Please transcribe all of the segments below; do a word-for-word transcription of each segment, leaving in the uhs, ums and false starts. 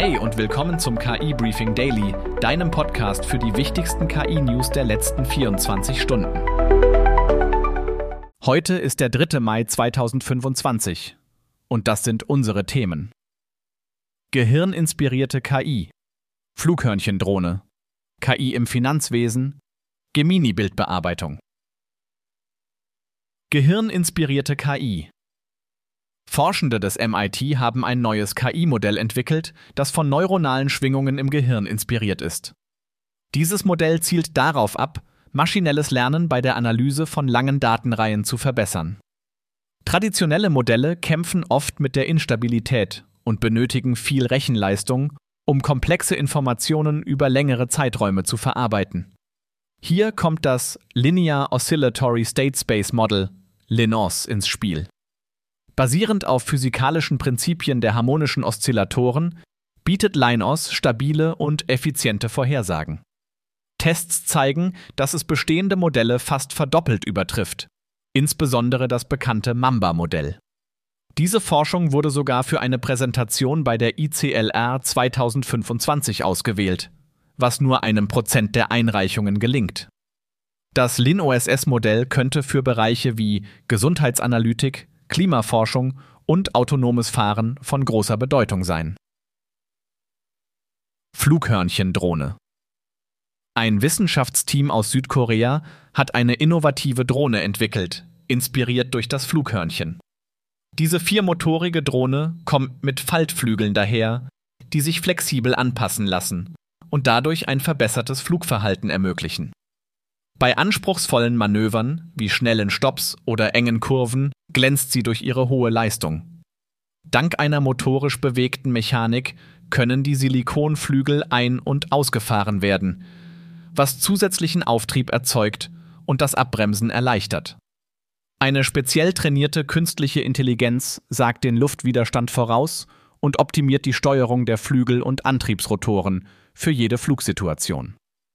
Hey und willkommen zum K I-Briefing Daily, deinem Podcast für die wichtigsten K I-News der letzten vierundzwanzig Stunden. Heute ist der dritte Mai zweitausendfünfundzwanzig und das sind unsere Themen. Gehirninspirierte K I, Flughörnchendrohne, K I im Finanzwesen, Gemini-Bildbearbeitung. Gehirninspirierte K I. Forschende des M I T haben ein neues K I-Modell entwickelt, das von neuronalen Schwingungen im Gehirn inspiriert ist. Dieses Modell zielt darauf ab, maschinelles Lernen bei der Analyse von langen Datenreihen zu verbessern. Traditionelle Modelle kämpfen oft mit der Instabilität und benötigen viel Rechenleistung, um komplexe Informationen über längere Zeiträume zu verarbeiten. Hier kommt das Linear Oscillatory State Space Model, L I N O S, ins Spiel. Basierend auf physikalischen Prinzipien der harmonischen Oszillatoren bietet L I N O S stabile und effiziente Vorhersagen. Tests zeigen, dass es bestehende Modelle fast verdoppelt übertrifft, insbesondere das bekannte Mamba-Modell. Diese Forschung wurde sogar für eine Präsentation bei der I C L R zweitausendfünfundzwanzig ausgewählt, was nur einem Prozent der Einreichungen gelingt. Das L I N O S S-Modell könnte für Bereiche wie Gesundheitsanalytik, Klimaforschung und autonomes Fahren von großer Bedeutung sein. Flughörnchendrohne. Ein Wissenschaftsteam aus Südkorea hat eine innovative Drohne entwickelt, inspiriert durch das Flughörnchen. Diese viermotorige Drohne kommt mit Faltflügeln daher, die sich flexibel anpassen lassen und dadurch ein verbessertes Flugverhalten ermöglichen. Bei anspruchsvollen Manövern, wie schnellen Stopps oder engen Kurven, glänzt sie durch ihre hohe Leistung. Dank einer motorisch bewegten Mechanik können die Silikonflügel ein- und ausgefahren werden, was zusätzlichen Auftrieb erzeugt und das Abbremsen erleichtert. Eine speziell trainierte künstliche Intelligenz sagt den Luftwiderstand voraus und optimiert die Steuerung der Flügel und Antriebsrotoren für jede Flugsituation.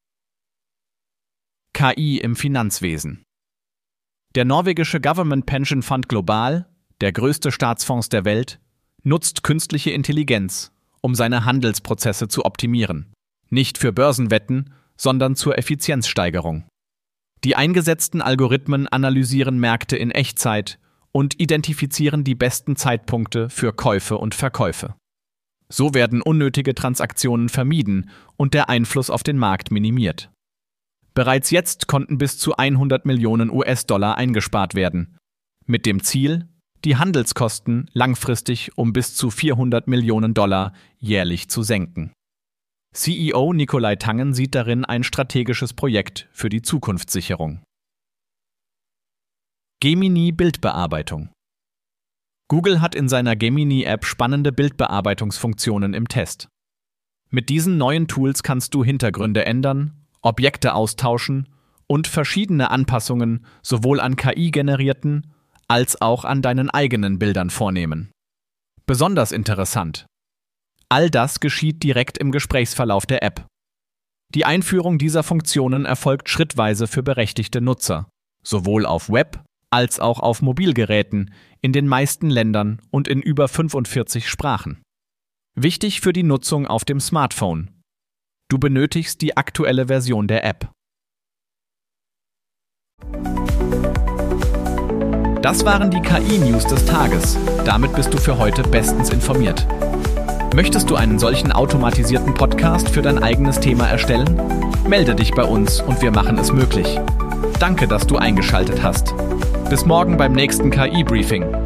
K I im Finanzwesen. Der norwegische Government Pension Fund Global, der größte Staatsfonds der Welt, nutzt künstliche Intelligenz, um seine Handelsprozesse zu optimieren. Nicht für Börsenwetten, sondern zur Effizienzsteigerung. Die eingesetzten Algorithmen analysieren Märkte in Echtzeit und identifizieren die besten Zeitpunkte für Käufe und Verkäufe. So werden unnötige Transaktionen vermieden und der Einfluss auf den Markt minimiert. Bereits jetzt konnten bis zu hundert Millionen U S-Dollar eingespart werden, mit dem Ziel, die Handelskosten langfristig um bis zu vierhundert Millionen Dollar jährlich zu senken. C E O Nicolai Tangen sieht darin ein strategisches Projekt für die Zukunftssicherung. Gemini-Bildbearbeitung. Google hat in seiner Gemini-App spannende Bildbearbeitungsfunktionen im Test. Mit diesen neuen Tools kannst du Hintergründe ändern, Objekte austauschen und verschiedene Anpassungen sowohl an K I-generierten als auch an deinen eigenen Bildern vornehmen. Besonders interessant: all das geschieht direkt im Gesprächsverlauf der App. Die Einführung dieser Funktionen erfolgt schrittweise für berechtigte Nutzer, sowohl auf Web- als auch auf Mobilgeräten, in den meisten Ländern und in über fünfundvierzig Sprachen. Wichtig für die Nutzung auf dem Smartphone: du benötigst die aktuelle Version der App. Das waren die K I-News des Tages. Damit bist du für heute bestens informiert. Möchtest du einen solchen automatisierten Podcast für dein eigenes Thema erstellen? Melde dich bei uns und wir machen es möglich. Danke, dass du eingeschaltet hast. Bis morgen beim nächsten K I-Briefing.